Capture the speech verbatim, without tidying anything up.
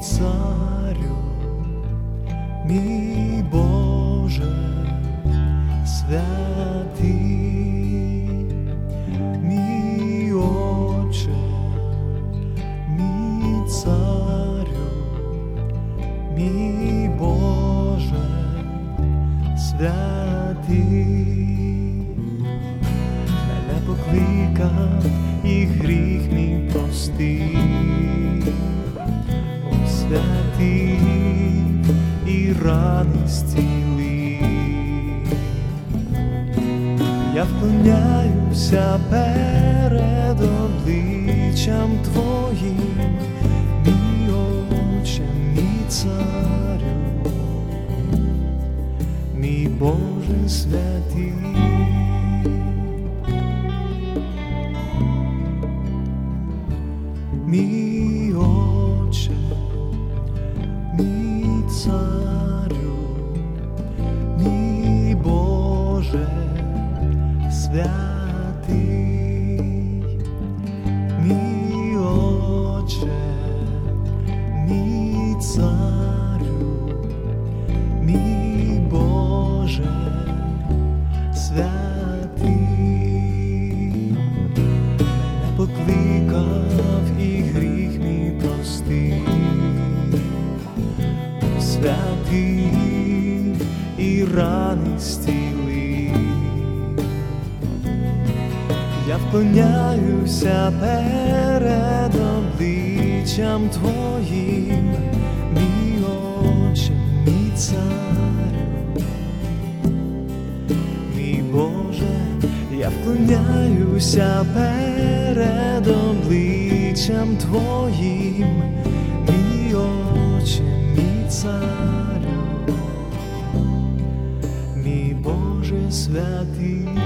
Царю, мій Боже святий, мій Отче, мій Царю, мій Боже святий, мене покликав і гріх мій простив, святий і рани зцілив. Я вклоняюся перед обличчям Твоїм, мій Отче, мій Царю, мій Боже святий. Мій Отче, мій Царю, мій Боже святий, мій Отче, мій Царю, мій Боже святий, мене покликав і гріх мій простив, святий і рани зцілив. Я вклоняюся перед обличчям Твоїм, мій Отче, мій Царю, мій Боже. Я вклоняюся перед обличчям Твоїм, мій Отче, мій Царю, мій Боже святий.